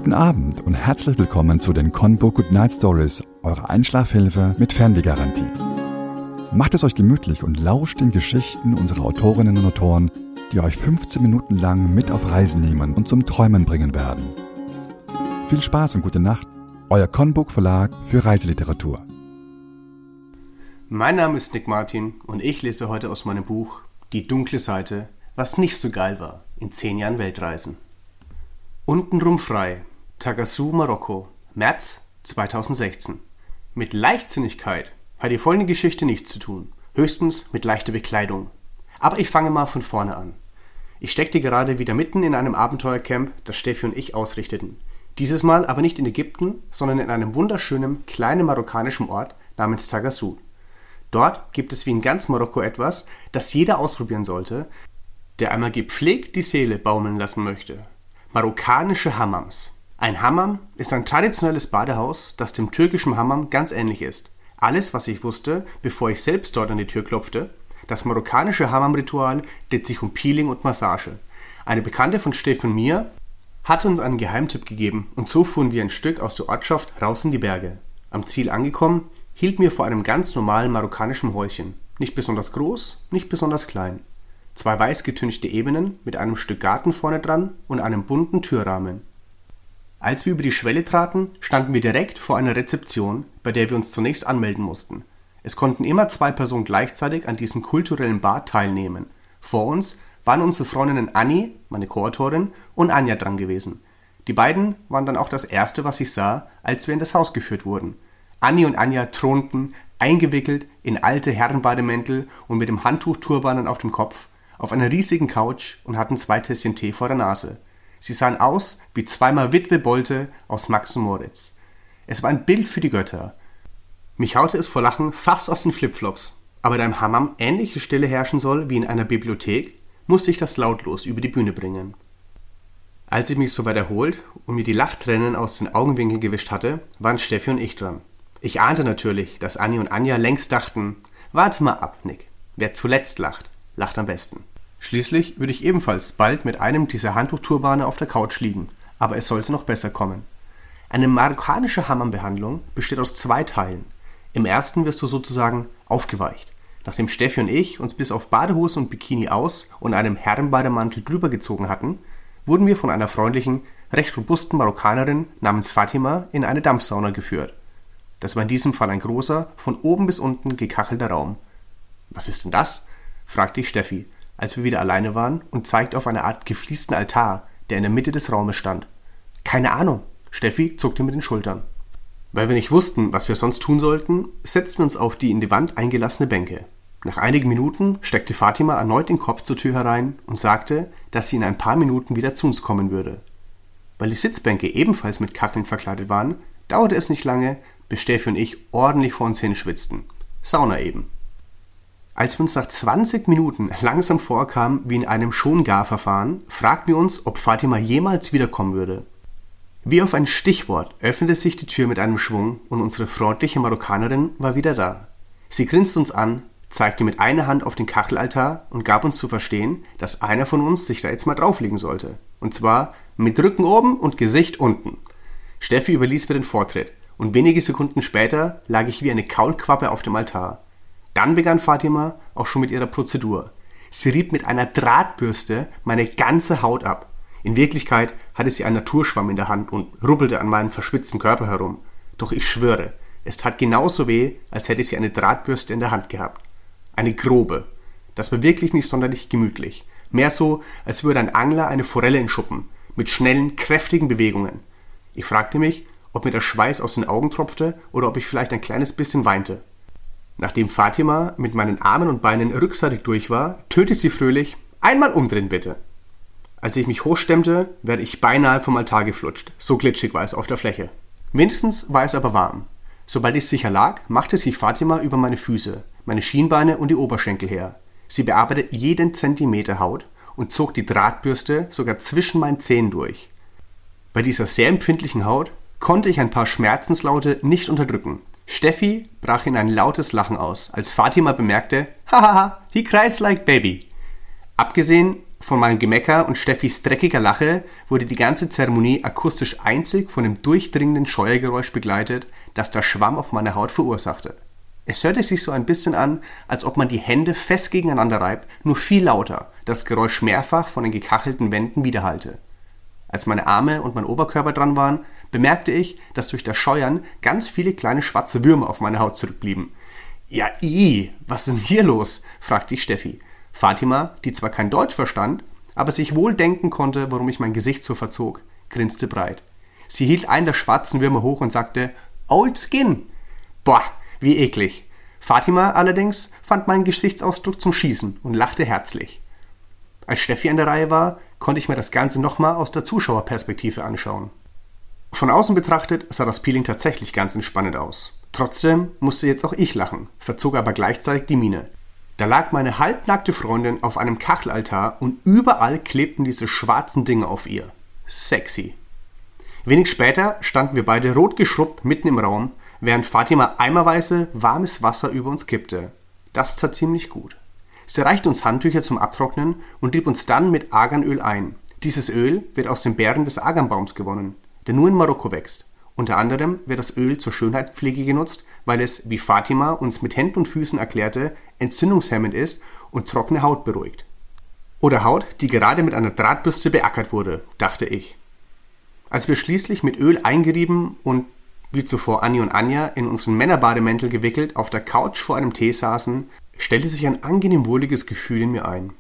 Guten Abend und herzlich willkommen zu den Conbook Good Night Stories, eurer Einschlafhilfe mit Fernwehgarantie. Macht es euch gemütlich und lauscht den Geschichten unserer Autorinnen und Autoren, die euch 15 Minuten lang mit auf Reisen nehmen und zum Träumen bringen werden. Viel Spaß und gute Nacht, euer Conbook Verlag für Reiseliteratur. Mein Name ist Nick Martin und ich lese heute aus meinem Buch Die dunkle Seite, was nicht so geil war, in 10 Jahren Weltreisen. Untenrum frei, Tagassou, Marokko, März 2016. Mit Leichtsinnigkeit hat die folgende Geschichte nichts zu tun, höchstens mit leichter Bekleidung. Aber ich fange mal von vorne an. Ich steckte gerade wieder mitten in einem Abenteuercamp, das Steffi und ich ausrichteten. Dieses Mal aber nicht in Ägypten, sondern in einem wunderschönen, kleinen marokkanischen Ort namens Tagassou. Dort gibt es wie in ganz Marokko etwas, das jeder ausprobieren sollte, der einmal gepflegt die Seele baumeln lassen möchte. Marokkanische Hammams. Ein Hammam ist ein traditionelles Badehaus, das dem türkischen Hammam ganz ähnlich ist. Alles, was ich wusste, bevor ich selbst dort an die Tür klopfte: das marokkanische Hammam-Ritual dreht sich um Peeling und Massage. Eine Bekannte von Steffi und mir hatte uns einen Geheimtipp gegeben und so fuhren wir ein Stück aus der Ortschaft raus in die Berge. Am Ziel angekommen, hielten wir vor einem ganz normalen marokkanischen Häuschen. Nicht besonders groß, nicht besonders klein. 2 weiß getünchte Ebenen mit einem Stück Garten vorne dran und einem bunten Türrahmen. Als wir über die Schwelle traten, standen wir direkt vor einer Rezeption, bei der wir uns zunächst anmelden mussten. Es konnten immer 2 Personen gleichzeitig an diesem kulturellen Bad teilnehmen. Vor uns waren unsere Freundinnen Anni, meine Co-Autorin, und Anja dran gewesen. Die beiden waren dann auch das Erste, was ich sah, als wir in das Haus geführt wurden. Anni und Anja thronten, eingewickelt in alte Herrenbademäntel und mit dem Handtuch Turbanen auf dem Kopf, auf einer riesigen Couch und hatten 2 Tässchen Tee vor der Nase. Sie sahen aus wie 2-mal Witwe Bolte aus Max und Moritz. Es war ein Bild für die Götter. Mich haute es vor Lachen fast aus den Flipflops. Aber da im Hammam ähnliche Stille herrschen soll wie in einer Bibliothek, musste ich das lautlos über die Bühne bringen. Als ich mich soweit erholt und mir die Lachtränen aus den Augenwinkeln gewischt hatte, waren Steffi und ich dran. Ich ahnte natürlich, dass Anni und Anja längst dachten: Warte mal ab, Nick. Wer zuletzt lacht, lacht am besten. Schließlich würde ich ebenfalls bald mit einem dieser Handtuchturbane auf der Couch liegen, aber es sollte noch besser kommen. Eine marokkanische Hammam-Behandlung besteht aus 2 Teilen. Im ersten wirst du sozusagen aufgeweicht. Nachdem Steffi und ich uns bis auf Badehose und Bikini aus und einem Herrenbademantel drüber gezogen hatten, wurden wir von einer freundlichen, recht robusten Marokkanerin namens Fatima in eine Dampfsauna geführt. Das war in diesem Fall ein großer, von oben bis unten gekachelter Raum. »Was ist denn das?« fragte ich Steffi, als wir wieder alleine waren, und zeigte auf eine Art gefliesten Altar, der in der Mitte des Raumes stand. »Keine Ahnung«, Steffi zuckte mit den Schultern. Weil wir nicht wussten, was wir sonst tun sollten, setzten wir uns auf die in die Wand eingelassene Bänke. Nach einigen Minuten steckte Fatima erneut den Kopf zur Tür herein und sagte, dass sie in ein paar Minuten wieder zu uns kommen würde. Weil die Sitzbänke ebenfalls mit Kacheln verkleidet waren, dauerte es nicht lange, bis Steffi und ich ordentlich vor uns hinschwitzten. Sauna eben. Als wir uns nach 20 Minuten langsam vorkamen wie in einem Schon-Gar-Verfahren, fragten wir uns, ob Fatima jemals wiederkommen würde. Wie auf ein Stichwort öffnete sich die Tür mit einem Schwung und unsere freundliche Marokkanerin war wieder da. Sie grinste uns an, zeigte mit einer Hand auf den Kachelaltar und gab uns zu verstehen, dass einer von uns sich da jetzt mal drauflegen sollte. Und zwar mit Rücken oben und Gesicht unten. Steffi überließ mir den Vortritt und wenige Sekunden später lag ich wie eine Kaulquappe auf dem Altar. Dann begann Fatima auch schon mit ihrer Prozedur. Sie rieb mit einer Drahtbürste meine ganze Haut ab. In Wirklichkeit hatte sie einen Naturschwamm in der Hand und rubbelte an meinem verschwitzten Körper herum. Doch ich schwöre, es tat genauso weh, als hätte sie eine Drahtbürste in der Hand gehabt. Eine grobe. Das war wirklich nicht sonderlich gemütlich. Mehr so, als würde ein Angler eine Forelle entschuppen, mit schnellen, kräftigen Bewegungen. Ich fragte mich, ob mir der Schweiß aus den Augen tropfte oder ob ich vielleicht ein kleines bisschen weinte. Nachdem Fatima mit meinen Armen und Beinen rückseitig durch war, tönte sie fröhlich: Einmal umdrehen, bitte. Als ich mich hochstemmte, werde ich beinahe vom Altar geflutscht. So glitschig war es auf der Fläche. Wenigstens war es aber warm. Sobald ich sicher lag, machte sich Fatima über meine Füße, meine Schienbeine und die Oberschenkel her. Sie bearbeitete jeden Zentimeter Haut und zog die Drahtbürste sogar zwischen meinen Zähnen durch. Bei dieser sehr empfindlichen Haut konnte ich ein paar Schmerzenslaute nicht unterdrücken. Steffi brach in ein lautes Lachen aus, als Fatima bemerkte: Hahaha, he cries like baby. Abgesehen Von meinem Gemecker und Steffis dreckiger Lache wurde die ganze Zeremonie akustisch einzig von dem durchdringenden Scheuergeräusch begleitet, das der Schwamm auf meiner Haut verursachte. Es hörte sich so ein bisschen an, als ob man die Hände fest gegeneinander reibt, nur viel lauter, das Geräusch mehrfach von den gekachelten Wänden widerhallte. Als meine Arme und mein Oberkörper dran waren, bemerkte ich, dass durch das Scheuern ganz viele kleine schwarze Würmer auf meiner Haut zurückblieben. »Ja, was ist denn hier los?« fragte ich Steffi. Fatima, die zwar kein Deutsch verstand, aber sich wohl denken konnte, warum ich mein Gesicht so verzog, grinste breit. Sie hielt einen der schwarzen Würmer hoch und sagte, »Old Skin!« Boah, wie eklig. Fatima allerdings fand meinen Gesichtsausdruck zum Schießen und lachte herzlich. Als Steffi an der Reihe war, konnte ich mir das Ganze nochmal aus der Zuschauerperspektive anschauen. Von außen betrachtet sah das Peeling tatsächlich ganz entspannend aus. Trotzdem musste jetzt auch ich lachen, verzog aber gleichzeitig die Miene. Da lag meine halbnackte Freundin auf einem Kachelaltar und überall klebten diese schwarzen Dinge auf ihr. Sexy. Wenig später standen wir beide rot geschrubbt mitten im Raum, während Fatima eimerweise warmes Wasser über uns kippte. Das tat ziemlich gut. Sie reichte uns Handtücher zum Abtrocknen und rieb uns dann mit Arganöl ein. Dieses Öl wird aus den Beeren des Arganbaums gewonnen, der nur in Marokko wächst. Unter anderem wird das Öl zur Schönheitspflege genutzt, weil es, wie Fatima uns mit Händen und Füßen erklärte, entzündungshemmend ist und trockene Haut beruhigt. Oder Haut, die gerade mit einer Drahtbürste beackert wurde, dachte ich. Als wir schließlich mit Öl eingerieben und wie zuvor Anni und Anja in unseren Männerbademäntel gewickelt auf der Couch vor einem Tee saßen, stellte sich ein angenehm wohliges Gefühl in mir ein.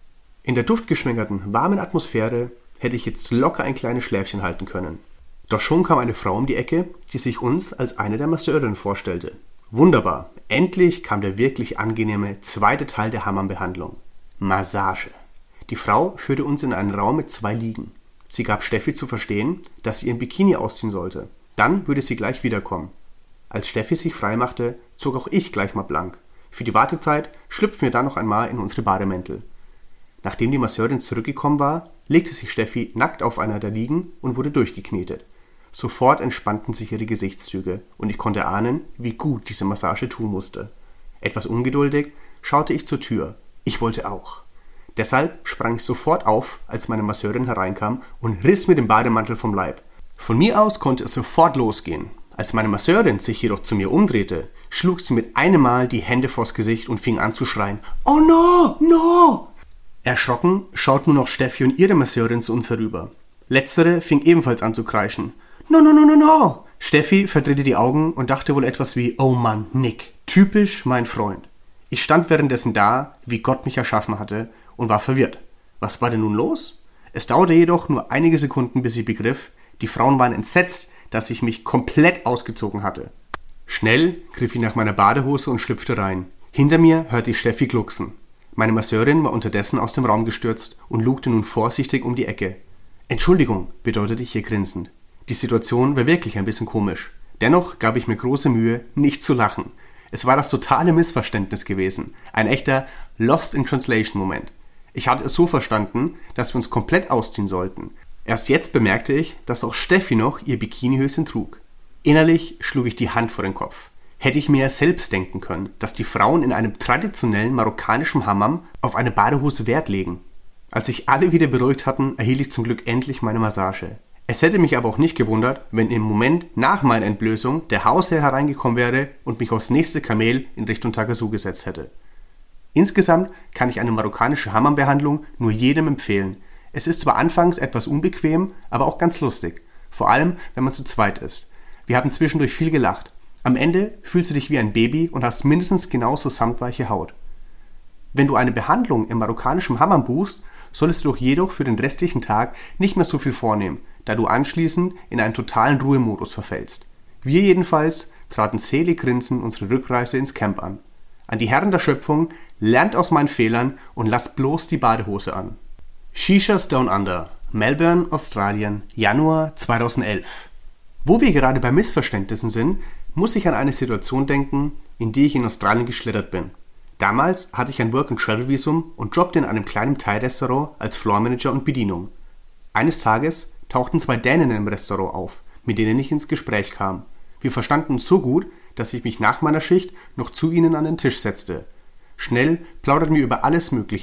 In der duftgeschwängerten, warmen Atmosphäre hätte ich jetzt locker ein kleines Schläfchen halten können. Doch schon kam eine Frau um die Ecke, die sich uns als eine der Masseurinnen vorstellte. Wunderbar, endlich kam der wirklich angenehme zweite Teil der Hammam-Behandlung. Massage. Die Frau führte uns in einen Raum mit 2 Liegen. Sie gab Steffi zu verstehen, dass sie ihren Bikini ausziehen sollte. Dann würde sie gleich wiederkommen. Als Steffi sich freimachte, zog auch ich gleich mal blank. Für die Wartezeit schlüpften wir dann noch einmal in unsere Bademäntel. Nachdem die Masseurin zurückgekommen war, legte sich Steffi nackt auf einer der Liegen und wurde durchgeknetet. Sofort entspannten sich ihre Gesichtszüge und ich konnte ahnen, wie gut diese Massage tun musste. Etwas ungeduldig schaute ich zur Tür. Ich wollte auch. Deshalb sprang ich sofort auf, als meine Masseurin hereinkam und riss mir den Bademantel vom Leib. Von mir aus konnte es sofort losgehen. Als meine Masseurin sich jedoch zu mir umdrehte, schlug sie mit einem Mal die Hände vors Gesicht und fing an zu schreien. »Oh no, no!« Erschrocken schauten nur noch Steffi und ihre Masseurin zu uns herüber. Letztere fing ebenfalls an zu kreischen. »No, no, no, no, no!« Steffi verdrehte die Augen und dachte wohl etwas wie, »Oh Mann, Nick, typisch mein Freund.« Ich stand währenddessen da, wie Gott mich erschaffen hatte, und war verwirrt. Was war denn nun los? Es dauerte jedoch nur einige Sekunden, bis ich begriff, die Frauen waren entsetzt, dass ich mich komplett ausgezogen hatte. Schnell griff ich nach meiner Badehose und schlüpfte rein. Hinter mir hörte ich Steffi glucksen. Meine Masseurin war unterdessen aus dem Raum gestürzt und lugte nun vorsichtig um die Ecke. »Entschuldigung«, bedeutete ich ihr grinsend. Die Situation war wirklich ein bisschen komisch. Dennoch gab ich mir große Mühe, nicht zu lachen. Es war das totale Missverständnis gewesen. Ein echter Lost-in-Translation-Moment. Ich hatte es so verstanden, dass wir uns komplett ausziehen sollten. Erst jetzt bemerkte ich, dass auch Steffi noch ihr Bikinihöschen trug. Innerlich schlug ich die Hand vor den Kopf. Hätte ich mir selbst denken können, dass die Frauen in einem traditionellen marokkanischen Hammam auf eine Badehose Wert legen. Als sich alle wieder beruhigt hatten, erhielt ich zum Glück endlich meine Massage. Es hätte mich aber auch nicht gewundert, wenn im Moment nach meiner Entblößung der Hausherr hereingekommen wäre und mich aufs nächste Kamel in Richtung Tagazu gesetzt hätte. Insgesamt kann ich eine marokkanische Hammam-Behandlung nur jedem empfehlen. Es ist zwar anfangs etwas unbequem, aber auch ganz lustig. Vor allem, wenn man zu zweit ist. Wir haben zwischendurch viel gelacht. Am Ende fühlst du dich wie ein Baby und hast mindestens genauso samtweiche Haut. Wenn du eine Behandlung im marokkanischen Hammam buchst, solltest du jedoch für den restlichen Tag nicht mehr so viel vornehmen, da du anschließend in einen totalen Ruhemodus verfällst. Wir jedenfalls traten selig grinsend unsere Rückreise ins Camp an. An die Herren der Schöpfung, lernt aus meinen Fehlern und lasst bloß die Badehose an. Shishas Down Under, Melbourne, Australien, Januar 2011. Wo wir gerade bei Missverständnissen sind, muss ich an eine Situation denken, in die ich in Australien geschlittert bin. Damals hatte ich ein Work-and-Travel-Visum und jobbte in einem kleinen Thai-Restaurant als Floormanager und Bedienung. Eines Tages tauchten 2 Dänen im Restaurant auf, mit denen ich ins Gespräch kam. Wir verstanden uns so gut, dass ich mich nach meiner Schicht noch zu ihnen an den Tisch setzte. Schnell plauderten wir über alles Mögliche.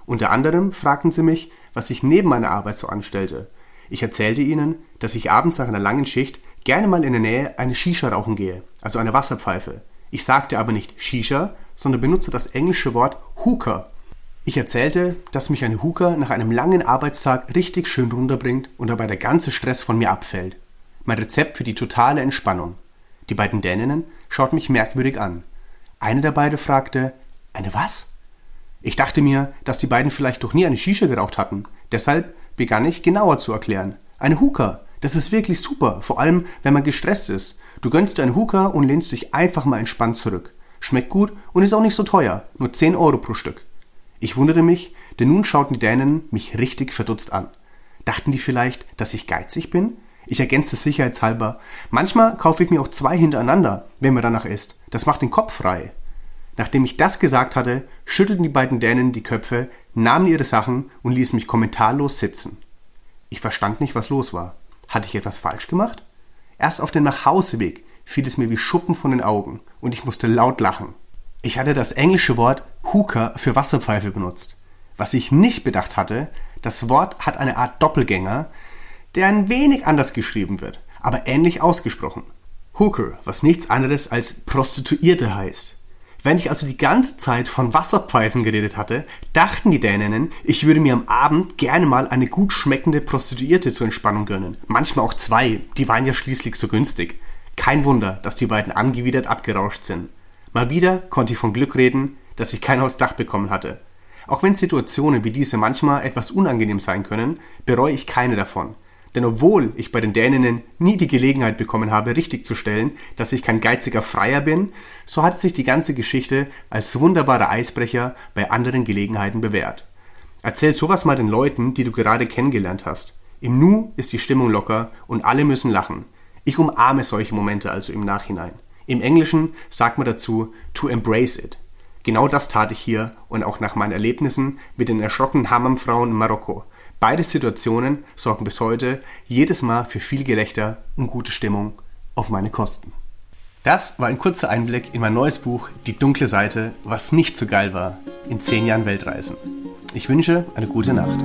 Unter anderem fragten sie mich, was ich neben meiner Arbeit so anstellte. Ich erzählte ihnen, dass ich abends nach einer langen Schicht gerne mal in der Nähe eine Shisha rauchen gehe, also eine Wasserpfeife. Ich sagte aber nicht Shisha, sondern benutzte das englische Wort Hookah. Ich erzählte, dass mich eine Hookah nach einem langen Arbeitstag richtig schön runterbringt und dabei der ganze Stress von mir abfällt. Mein Rezept für die totale Entspannung. Die beiden Däninnen schauten mich merkwürdig an. Eine der beiden fragte, eine was? Ich dachte mir, dass die beiden vielleicht doch nie eine Shisha geraucht hatten. Deshalb begann ich genauer zu erklären. Eine Hookah, das ist wirklich super, vor allem wenn man gestresst ist. Du gönnst dir eine Hookah und lehnst dich einfach mal entspannt zurück. Schmeckt gut und ist auch nicht so teuer, nur 10 Euro pro Stück. Ich wunderte mich, denn nun schauten die Dänen mich richtig verdutzt an. Dachten die vielleicht, dass ich geizig bin? Ich ergänzte sicherheitshalber, manchmal kaufe ich mir auch 2 hintereinander, wenn mir danach ist. Das macht den Kopf frei. Nachdem ich das gesagt hatte, schüttelten die beiden Dänen die Köpfe, nahmen ihre Sachen und ließen mich kommentarlos sitzen. Ich verstand nicht, was los war. Hatte ich etwas falsch gemacht? Erst auf dem Nachhauseweg fiel es mir wie Schuppen von den Augen und ich musste laut lachen. Ich hatte das englische Wort Hookah für Wasserpfeife benutzt. Was ich nicht bedacht hatte, das Wort hat eine Art Doppelgänger, der ein wenig anders geschrieben wird, aber ähnlich ausgesprochen. Hooker, was nichts anderes als Prostituierte heißt. Wenn ich also die ganze Zeit von Wasserpfeifen geredet hatte, dachten die Däninnen, ich würde mir am Abend gerne mal eine gut schmeckende Prostituierte zur Entspannung gönnen. Manchmal auch 2, die waren ja schließlich so günstig. Kein Wunder, dass die beiden angewidert abgerauscht sind. Mal wieder konnte ich von Glück reden, dass ich kein aufs Dach bekommen hatte. Auch wenn Situationen wie diese manchmal etwas unangenehm sein können, bereue ich keine davon. Denn obwohl ich bei den Däninnen nie die Gelegenheit bekommen habe, richtig zu stellen, dass ich kein geiziger Freier bin, so hat sich die ganze Geschichte als wunderbarer Eisbrecher bei anderen Gelegenheiten bewährt. Erzähl sowas mal den Leuten, die du gerade kennengelernt hast. Im Nu ist die Stimmung locker und alle müssen lachen. Ich umarme solche Momente also im Nachhinein. Im Englischen sagt man dazu to embrace it. Genau das tat ich hier und auch nach meinen Erlebnissen mit den erschrockenen Hammamfrauen in Marokko. Beide Situationen sorgen bis heute jedes Mal für viel Gelächter und gute Stimmung auf meine Kosten. Das war ein kurzer Einblick in mein neues Buch Die dunkle Seite, was nicht so geil war, in 10 Jahren Weltreisen. Ich wünsche eine gute Nacht.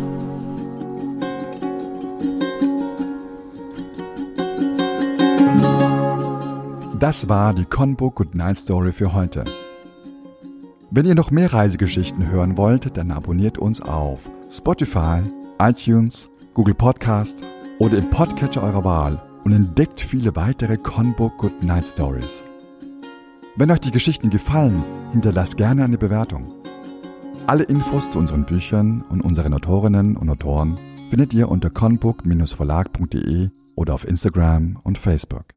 Das war die Conbook Good Night Story für heute. Wenn ihr noch mehr Reisegeschichten hören wollt, dann abonniert uns auf Spotify, iTunes, Google Podcast oder im Podcatcher eurer Wahl und entdeckt viele weitere Conbook Good Night Stories. Wenn euch die Geschichten gefallen, hinterlasst gerne eine Bewertung. Alle Infos zu unseren Büchern und unseren Autorinnen und Autoren findet ihr unter conbook-verlag.de oder auf Instagram und Facebook.